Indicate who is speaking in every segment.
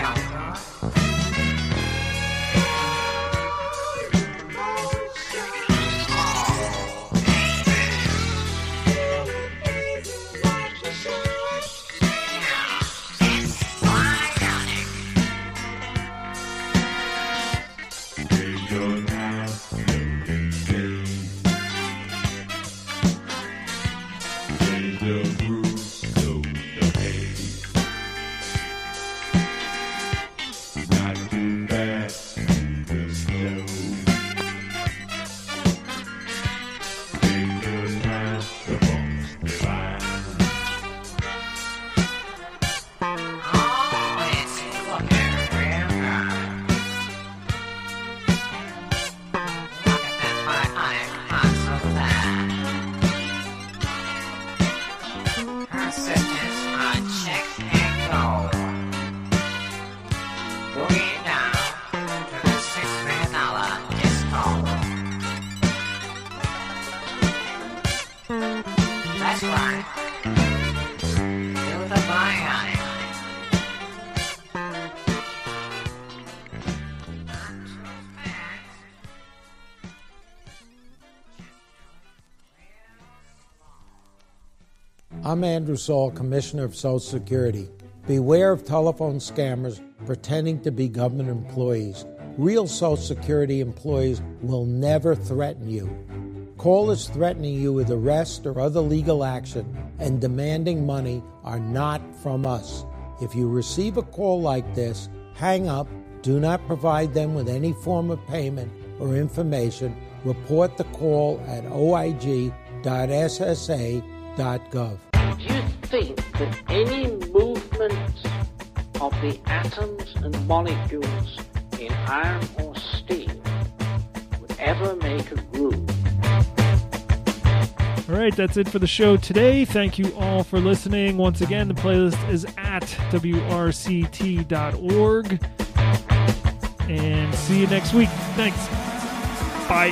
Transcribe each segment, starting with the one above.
Speaker 1: I'm Andrew Saul, Commissioner of Social Security. Beware of telephone scammers pretending to be government employees. Real Social Security employees will never threaten you. Callers threatening you with arrest or other legal action and demanding money are not from us. If you receive a call like this, hang up, do not provide them with any form of payment or information. Report the call at oig.ssa.gov.
Speaker 2: Do you think that any movement of the atoms and molecules in iron or steel would ever make a groove?
Speaker 3: All right, that's it for the show today. Thank you all for listening. Once again, the playlist is at wrct.org. And see you next week. Thanks. Bye.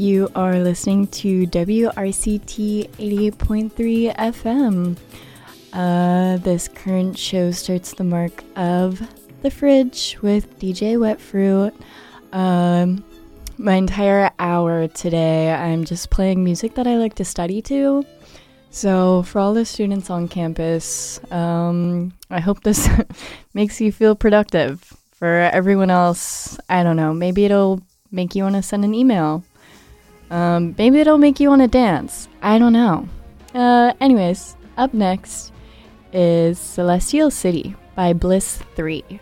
Speaker 4: You are listening to WRCT 88.3 FM. This current show starts the mark of The Fridge with DJ Wet Fruit. My entire hour today, I'm just playing music that I like to study to. So for all the students on campus, I hope this makes you feel productive. For everyone else, I don't know, maybe it'll make you want to send an email. Maybe it'll make you want to dance. I don't know. Anyways, up next is Celestial City by Bliss 3.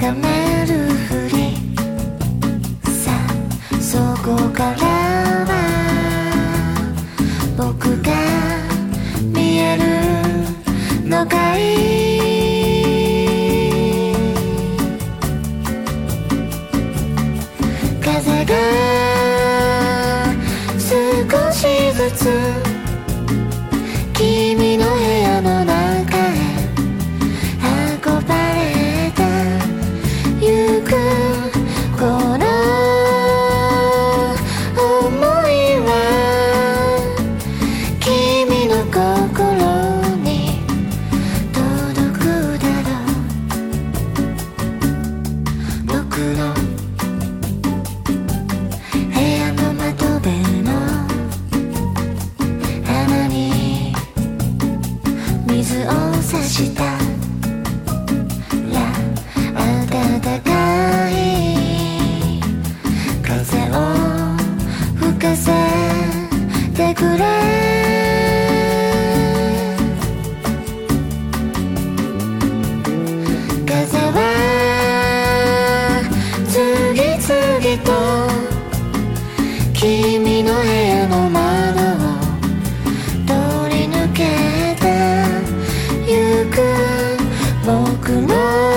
Speaker 5: 眺めるふりさそこからは僕が見えるのかい風が少しずつ君の部屋の中へ運ばれてゆくこの想いは君の心に届くだろう僕の部屋の窓辺の穴に水を差したら暖かい風を吹かせてくれ風は次々と君の部屋の窓を通り抜けてゆく僕の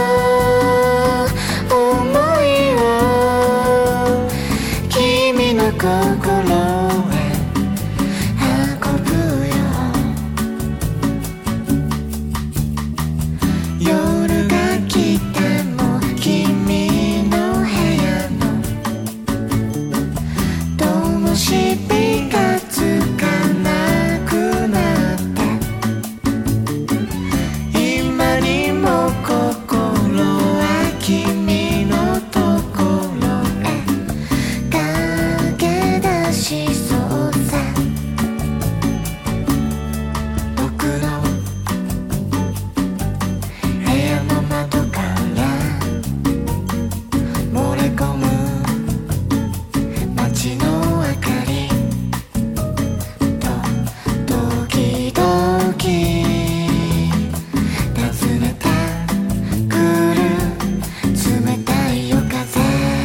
Speaker 5: 想いを君の心へ運ぶよ夜が来ても君の部屋の灯火がつかなくなって今にも心は君のところへ駆け出しそうさ僕の部屋の窓から漏れ込む街の明かりと時々訪ねてくる冷たい夜風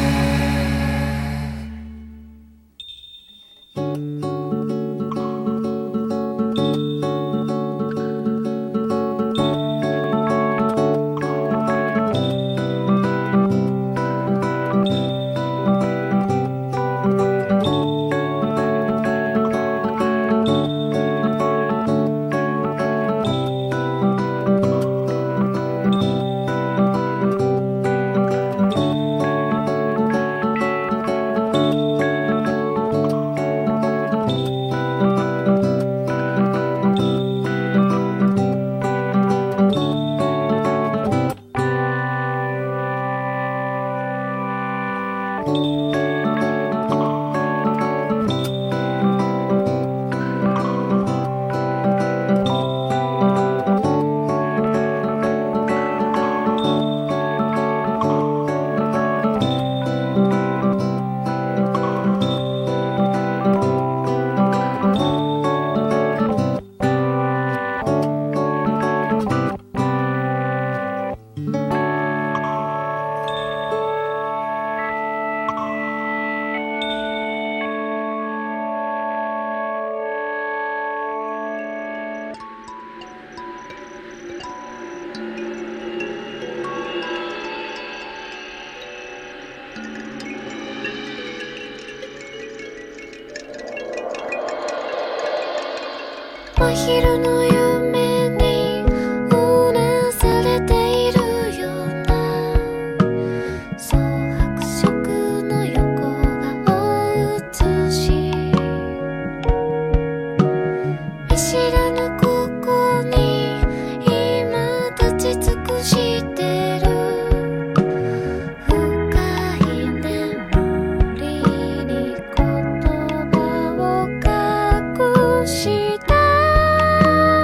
Speaker 5: 真昼の夢にうなされているようなそう白色の横顔映し見知らぬここに今立ち尽くしてる深い眠りに言葉を隠した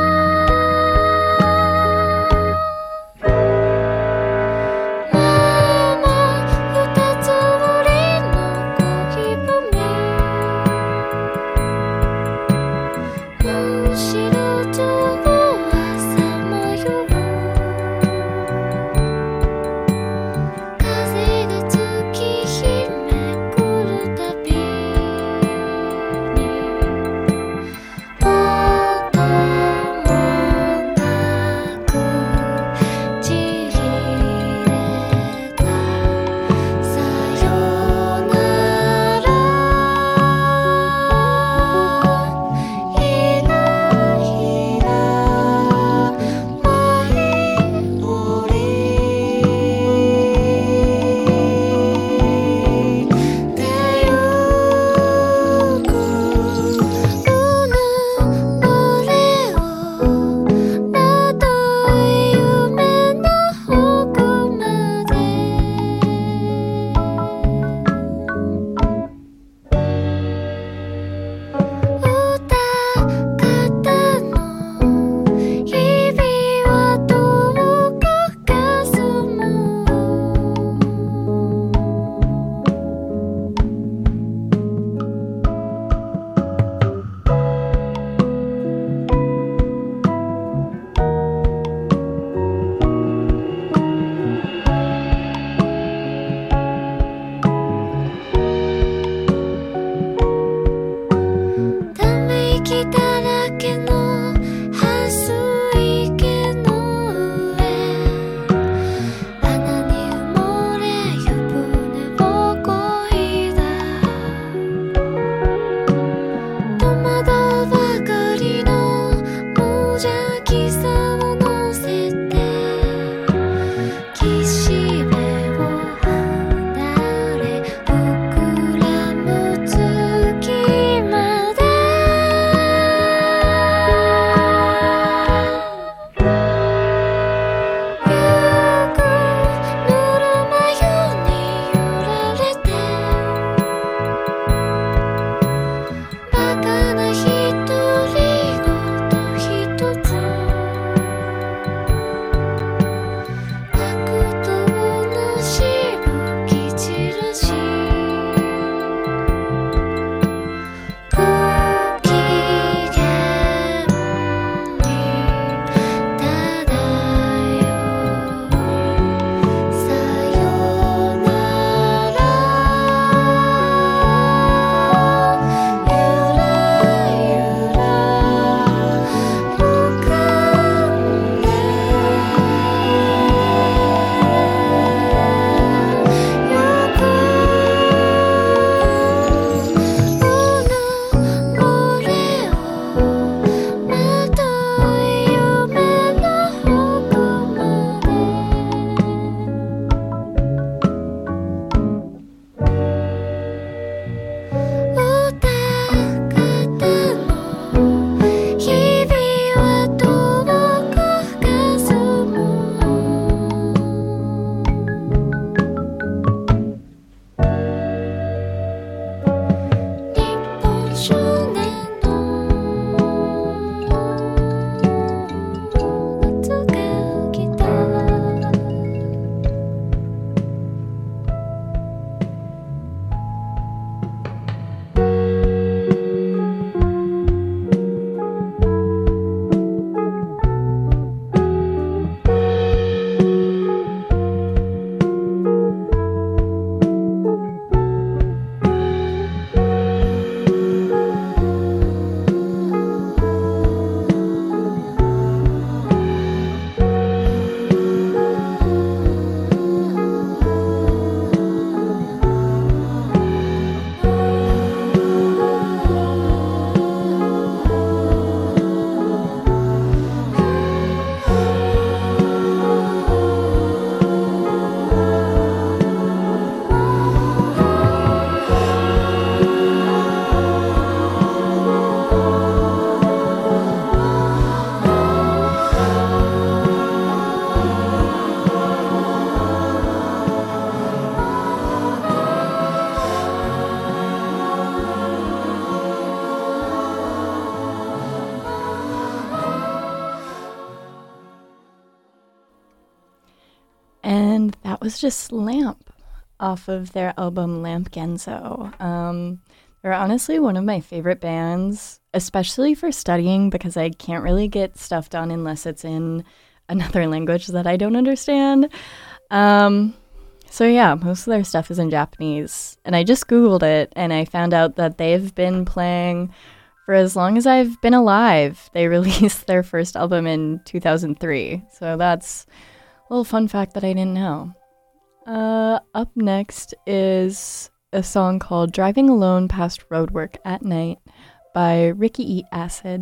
Speaker 4: was just Lamp off of their album Lamp Genzo. They're honestly one of my favorite bands, especially for studying, because I can't really get stuff done unless it's in another language that I don't understand. So yeah, most of their stuff is in Japanese. And I just Googled it, and I found out that they've been playing for as long as I've been alive. They released their first album in 2003. So that's a little fun fact that I didn't know. Up next is a song called Driving Alone Past Roadwork at Night by Ricky Eat Acid.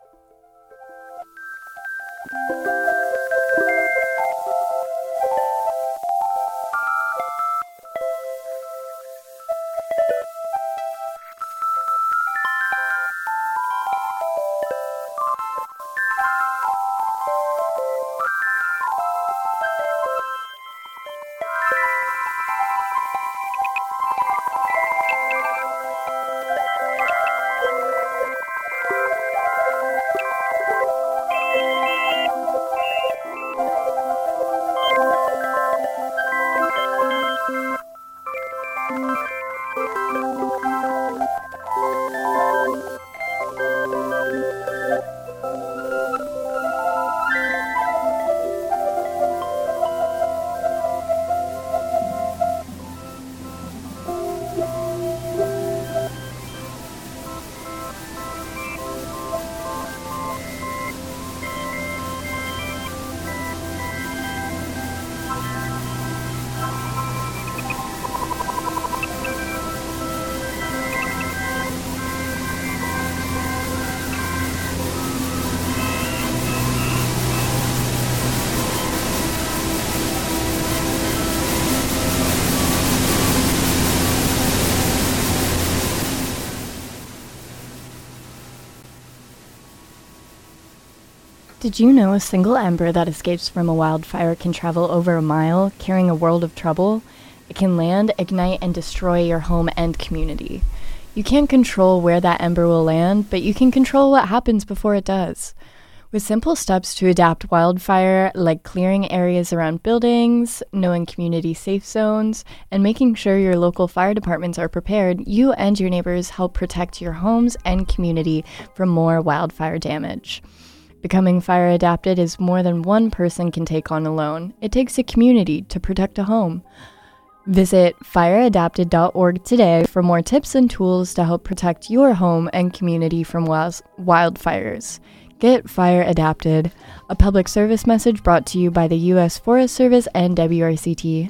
Speaker 4: Did you know a single ember that escapes from a wildfire can travel over a mile, carrying a world of trouble? It can land, ignite, and destroy your home and community. You can't control where that ember will land, but you can control what happens before it does. With simple steps to adapt wildfire, like clearing areas around buildings, knowing community safe zones, and making sure your local fire departments are prepared, you and your neighbors help protect your homes and community from more wildfire damage. Becoming fire adapted is more than one person can take on alone. It takes a community to protect a home. Visit fireadapted.org today for more tips and tools to help protect your home and community from wildfires. Get fire adapted, a public service message brought to you by the U.S. Forest Service and WRCT.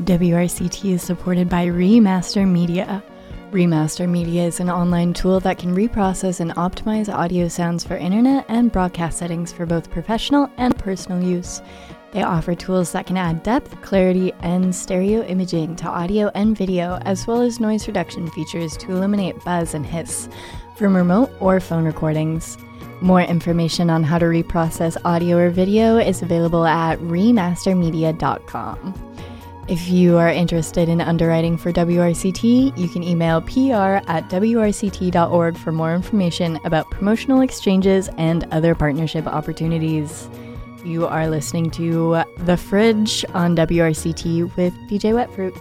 Speaker 4: WRCT is supported by Remaster Media. Remaster Media is an online tool that can reprocess and optimize audio sounds for internet and broadcast settings for both professional and personal use. They offer tools that can add depth, clarity, and stereo imaging to audio and video, as well as noise reduction features to eliminate buzz and hiss from remote or phone recordings. More information on how to reprocess audio or video is available at remastermedia.com. If you are interested in underwriting for WRCT, you can email pr@wrct.org for more information about promotional exchanges and other partnership opportunities. You are listening to The Fridge on WRCT with DJ Wetfruit.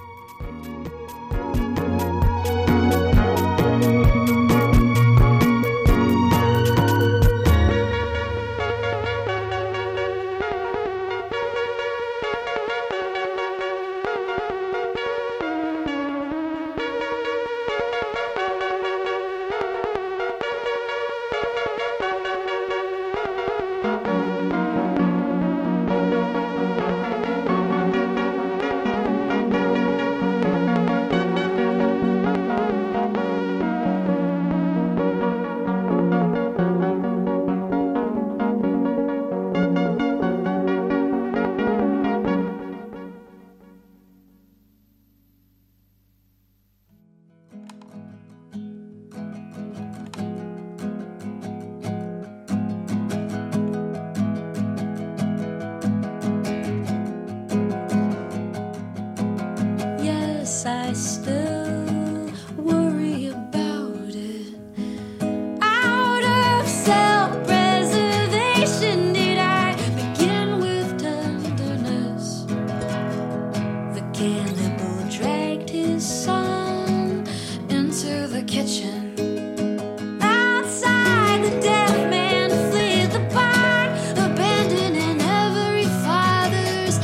Speaker 6: I still worry about it. Out of self-preservation, did I begin with tenderness? The cannibal dragged his son into the kitchen. Outside, the deaf man fled the barn, abandoning every father's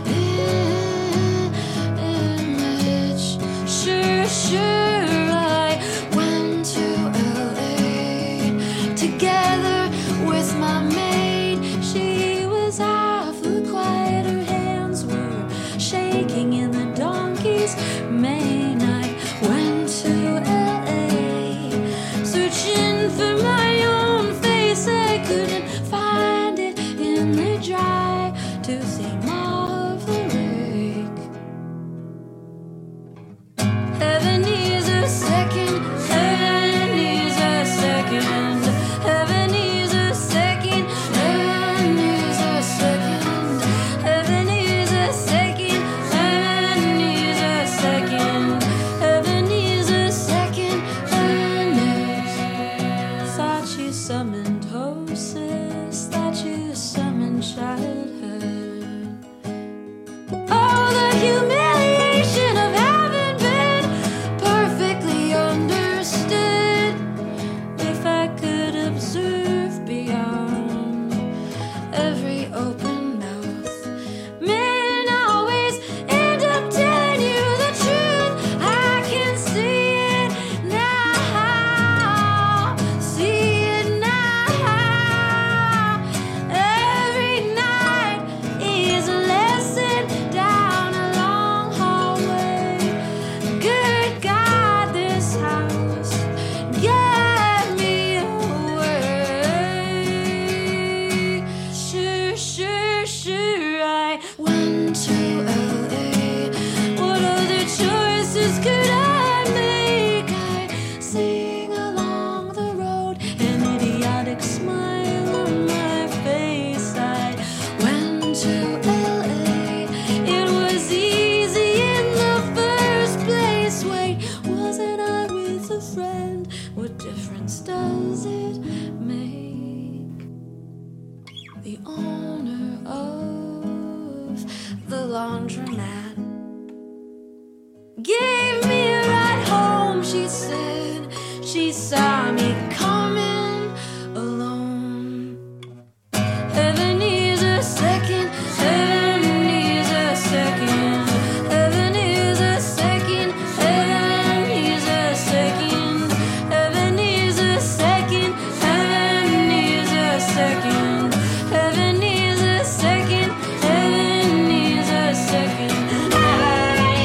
Speaker 6: image. Sure, I went to LA together with my maid. She was awfully quiet, her hands were shaking in the donkey's mane. I went to LA searching for my own face. I couldn't find it in the dry to see of the lake. Heaven is a second, heaven is a second, heaven is a second, heaven is a second, heaven is a second, heaven is a second, heaven is a second, heaven is. Thought you summoned hostess, thought you summoned childhood. Oh, the humiliation of having been perfectly understood. If I could observe beyond every open mouth, men always end up telling you the truth. I can see it now, see it now. Every night is a lesson down a long hallway. Good God, this house get me away. Sure, I went to LA. What other choices could I make? I sing along the road, an idiotic smile on my face. I went to LA. It was easy in the first place. Wait, wasn't I with a friend? What difference does it make? The owner of the laundromat gave me a ride home. She said she saw me coming alone. Heaven is a second, heaven is a second, heaven is a second, heaven is a second, heaven is a second, heaven is a second, heaven is a second, heaven is a second, heaven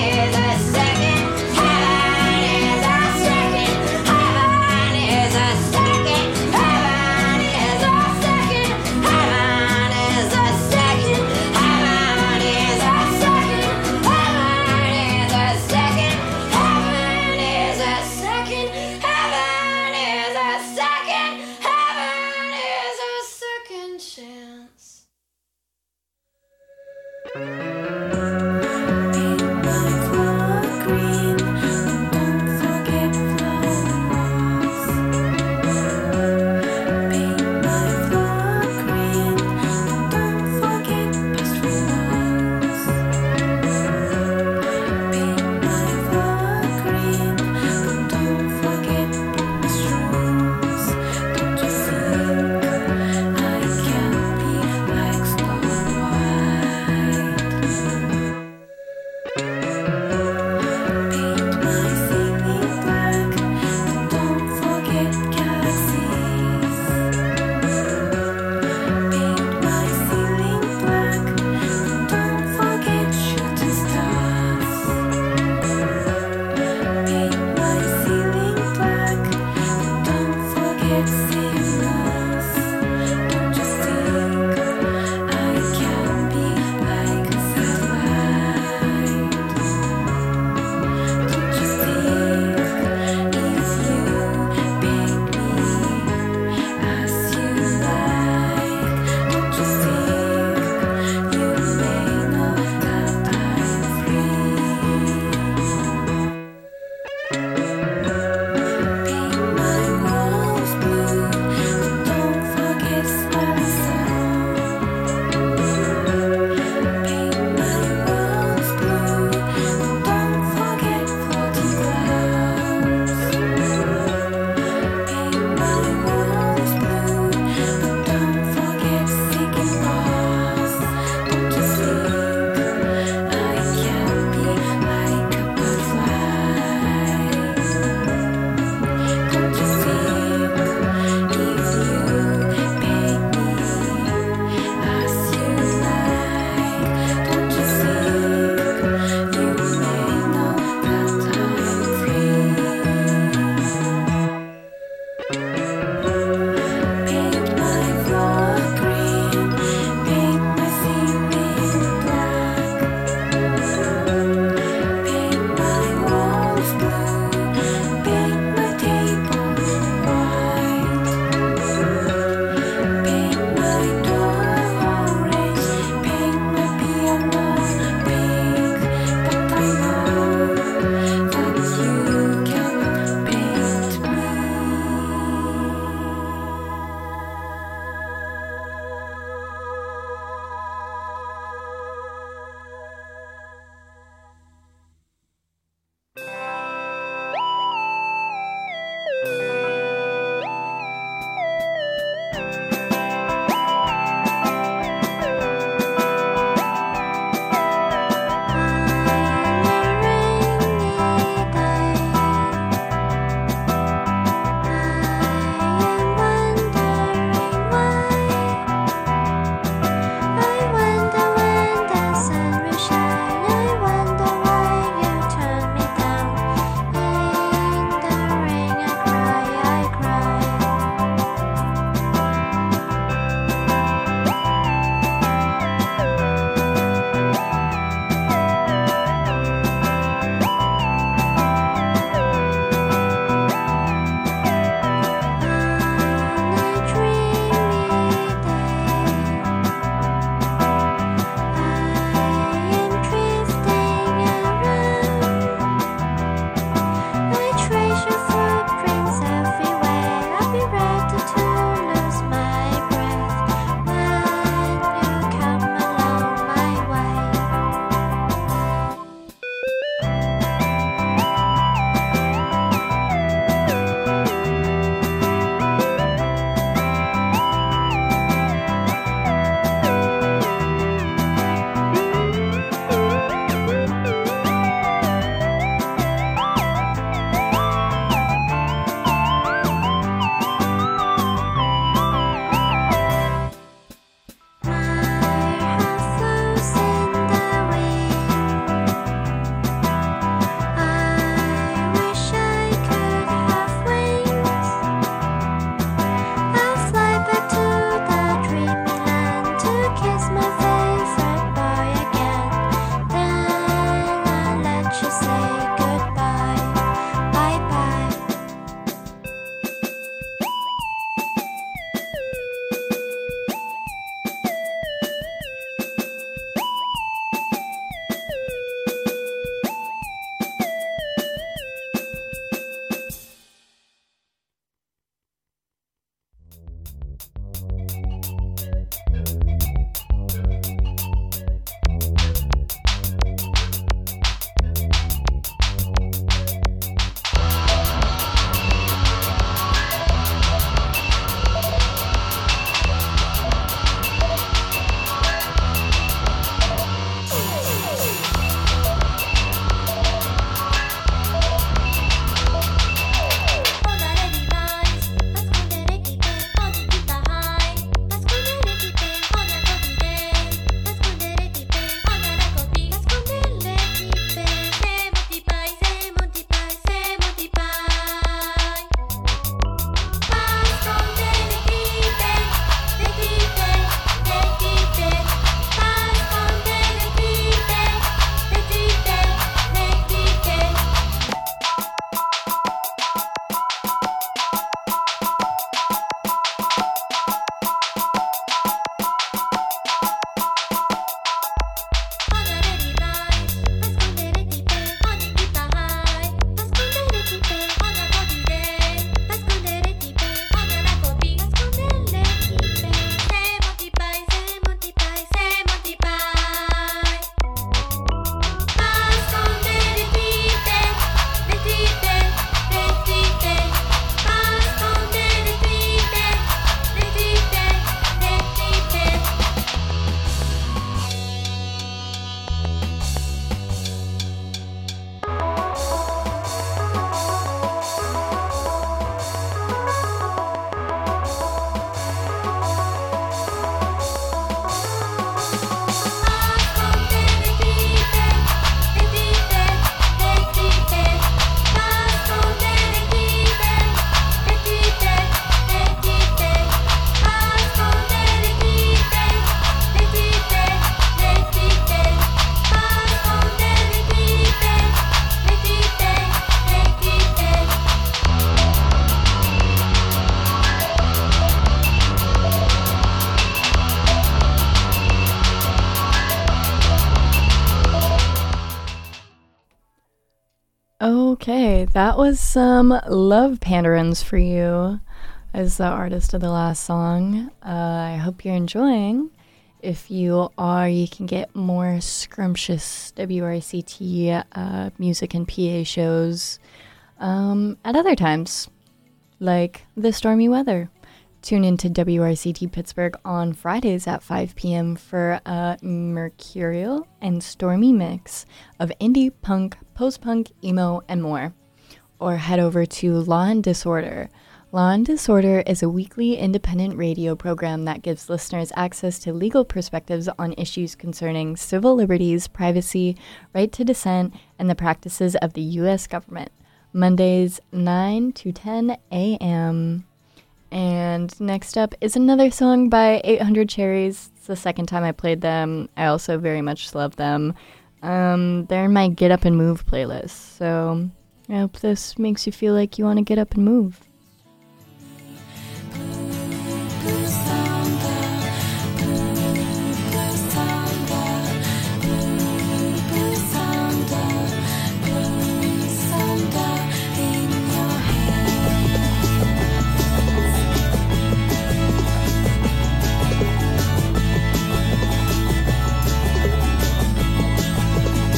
Speaker 4: Okay, that was some Love Pandarins for you as the artist of the last song. I hope you're enjoying. If you are, you can get more scrumptious WRCT music and PA shows at other times, like the stormy weather. Tune into WRCT Pittsburgh on Fridays at 5 p.m. for a mercurial and stormy mix of indie, punk, post-punk, emo, and more. Or head over to Law and Disorder. Law and Disorder is a weekly independent radio program that gives listeners access to legal perspectives on issues concerning civil liberties, privacy, right to dissent, and the practices of the U.S. government. Mondays, 9 to 10 a.m. And next up is another song by 800 Cherries. It's the second time I played them. I also very much love them. They're in my Get Up and Move playlist. So I hope this makes you feel like you want to get up and move.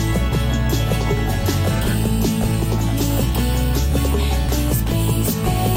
Speaker 6: Please,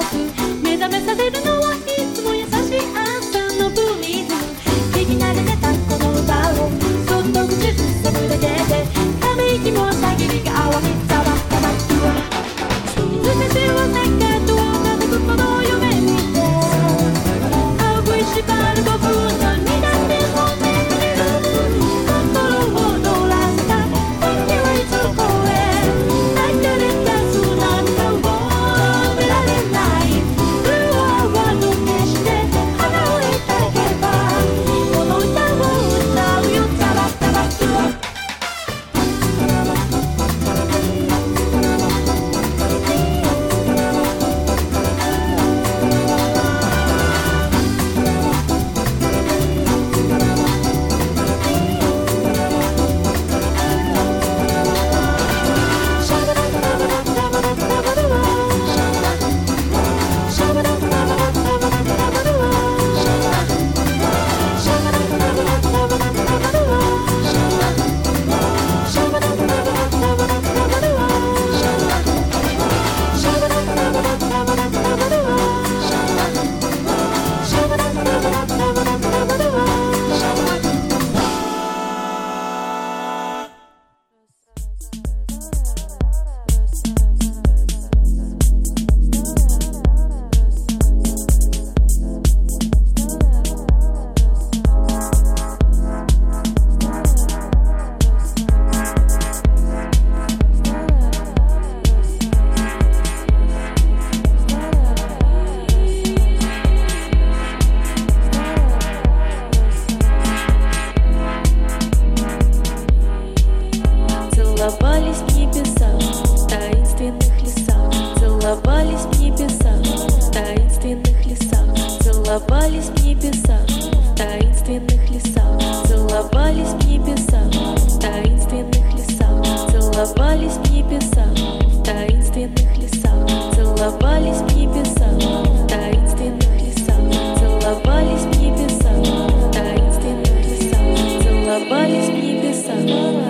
Speaker 6: ス目覚めさせるのはいつも優しい朝のブリーズ聞き慣れてたこの歌をそっと口ずさむだけでため息もたぎりが泡にざわざわする全ては世界と同じことの夢見て青く縛る5分の2段でもめくれる心を乗らせた時はいつこへ泣かれた素涙を埋められないルアーはのけして花をいただけばこの歌を歌うよザバザバスцеловались в небесах, в таинственных лесах, целовались в небесах, в таинственных лесах, целовались в небесах, в таинственных лесах, целовались в небесах, в таинственных лесах, целовались в небесах, в таинственных лесах, целовались в небесах, в таинственных лесах, целовались в небесах, в таинственных лесах, целовались в небесах.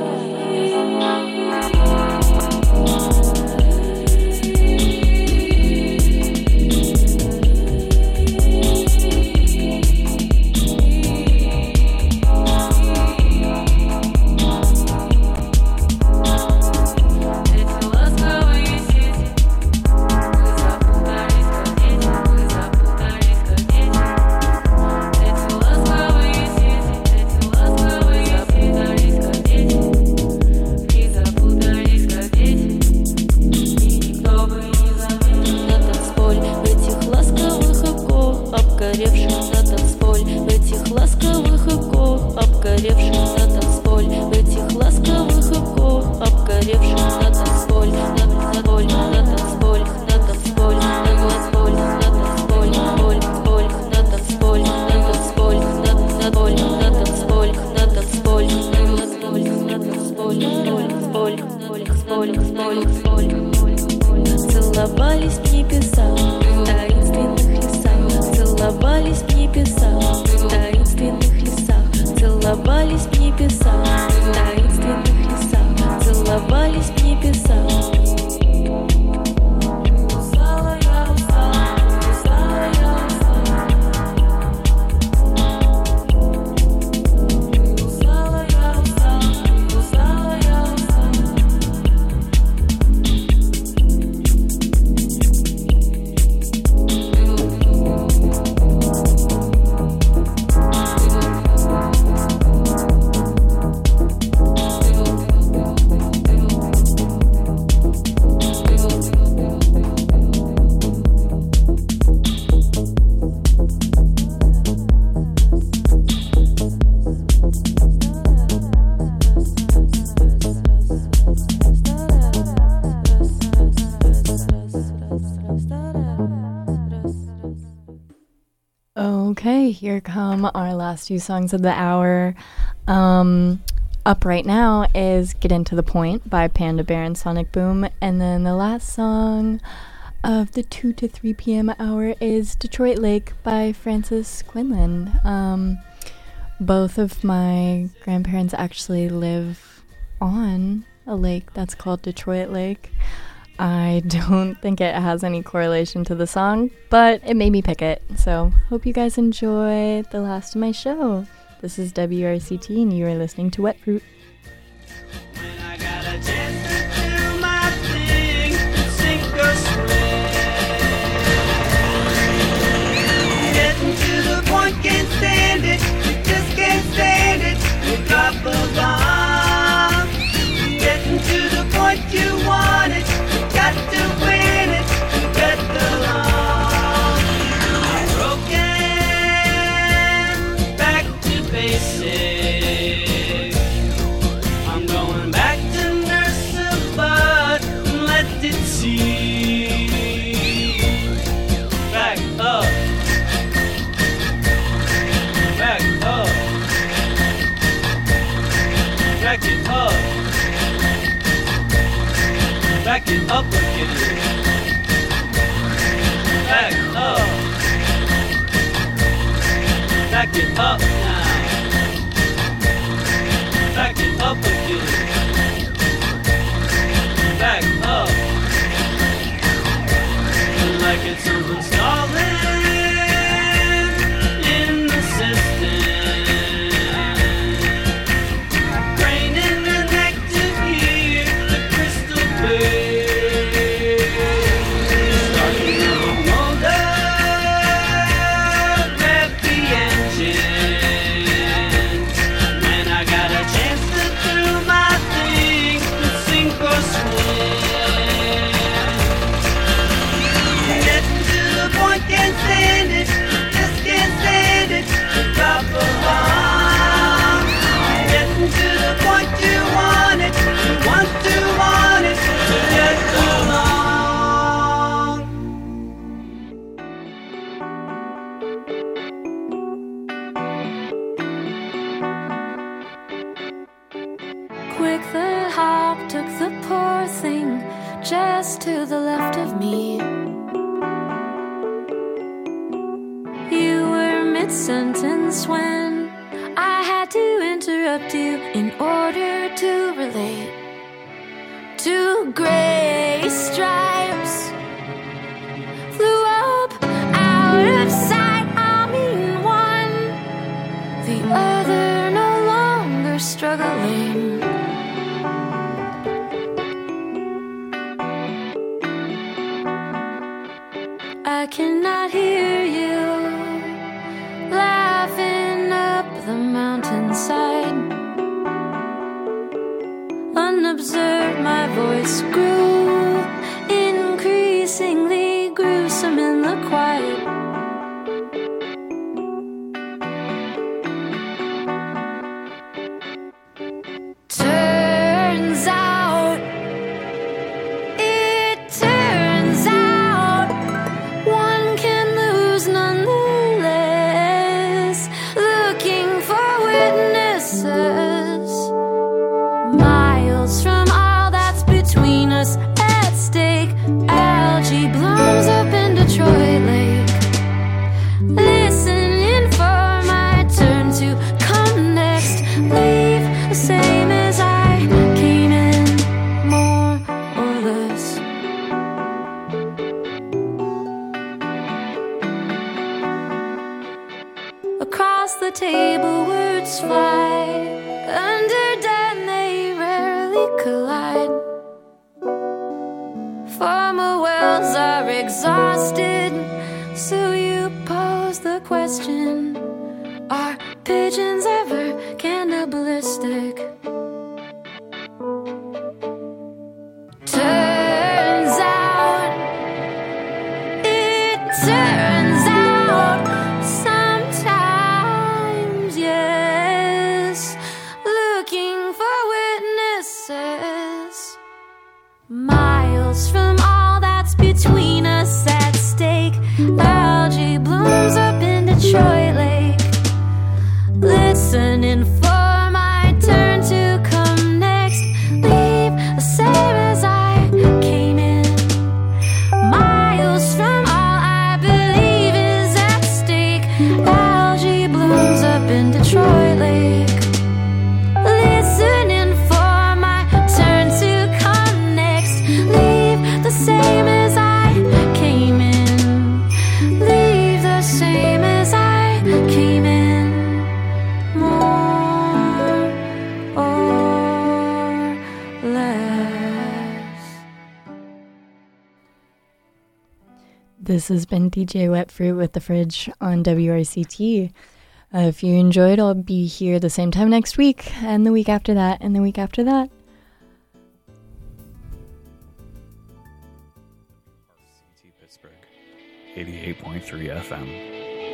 Speaker 6: Целовались в небесах, в таинственных лесах, целовались в небесах, в таинственных лесах, целовались в небесах, в таинственных лесах, целовались в небесах.
Speaker 4: Okay, here come our last two songs of the hour. Up right now is Get Into the Point by Panda Bear and Sonic Boom. And then the last song of the 2 to 3 p.m. hour is Detroit Lake by Francis Quinlan. Both of my grandparents actually live on a lake that's called Detroit Lake. I don't think it has any correlation to the song, but it made me pick it. So hope you guys enjoy the last of my show. This is WRCT and you are listening to Wet Fruit.
Speaker 5: When I got a chance to do my thing, sink or swim. Getting to the point, can't stand it. You just can't stand it. You drop a bomb. Getting to the point you want it. You got to win it. You get along. Broken, back to basics. I'm going back to nurse a bud and let it see. Back up. Back up. Back it up. Back it up again. Back up. Back it up now. Back it up again. Back up. Like it's something stalling in the system. Craning the neck to hear the crystal wave. Starting to mold up, rev the engine. When I got a chance to do my thing, sink or swim. Getting to the point, can't stand it, just can't stand it. The drop of bomb. Getting to the point you want it, you want it to get along.
Speaker 6: Quick the hop took the poor thing just to the left of me. You were mid-sentence when I had to interrupt you in order to relate. 2 gray stripes flew up out of sight. I mean one, the other no longer struggling. I cannot hear you laughing up the mountainside. Unobserved, my voice grew increasingly gruesome in the quiet. Turns out, one can lose nonetheless. Looking for witnesses, miles from all that's between us. At stake, algae blooms up in Detroit Lake. Listening for my turn to come next. Leave the same as I came in, more or less. Across the table, words fly. Under dead, they rarely collide. Former wells are exhausted, so you pose the question: are pigeons ever cannibalistic? Turns out, sometimes, yes. Looking for witnesses, miles from all that's between us. At stake, algae blooms up in Detroit Lake. Listening for my turn to come next. Leave the same as I came in, miles from all I believe is at stake. Algae blooms up in Detroit Lake. Listening for my turn to come next. Leave the
Speaker 4: This has been DJ Wet Fruit with The Fridge on WRCT. If you enjoyed, I'll be here the same time next week, and the week after that, and the week after that.
Speaker 7: RCT Pittsburgh, 88.3 FM.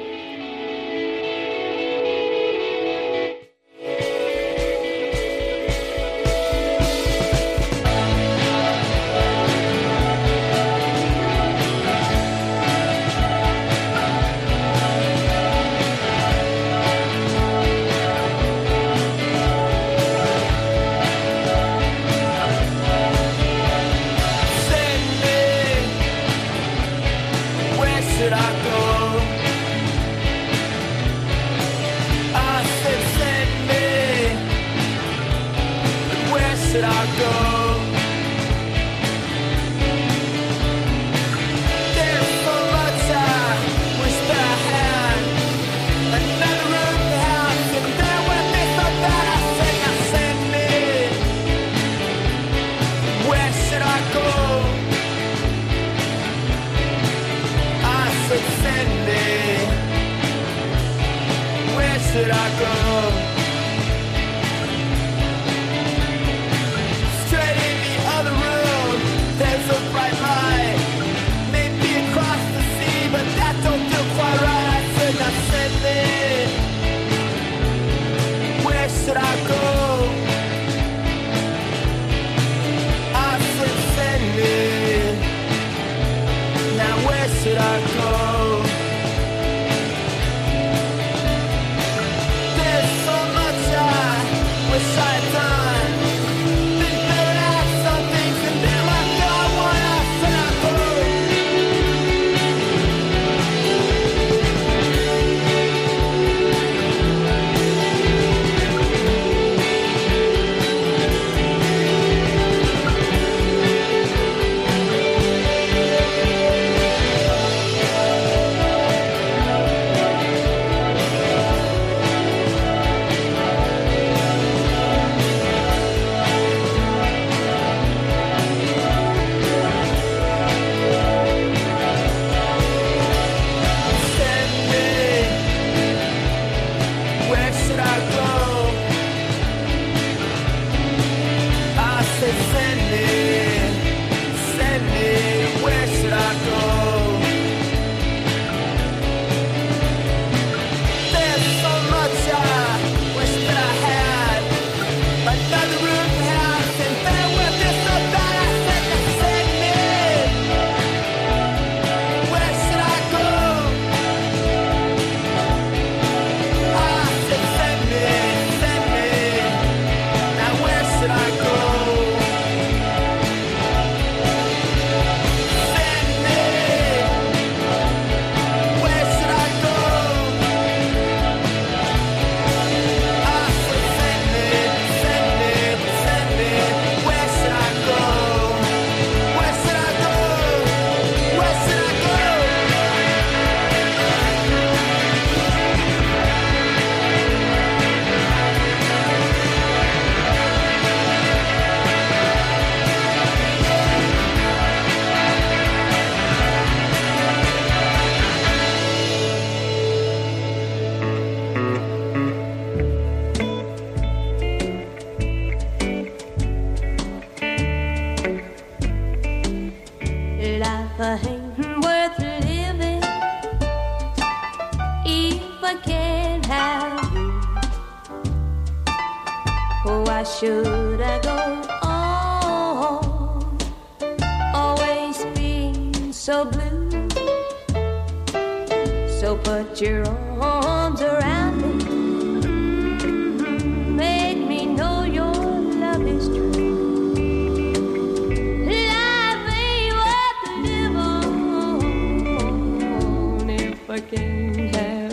Speaker 6: Should I go on, always being so blue? So put your arms around me, make me know your love is true. Life ain't worth to live on if I can't have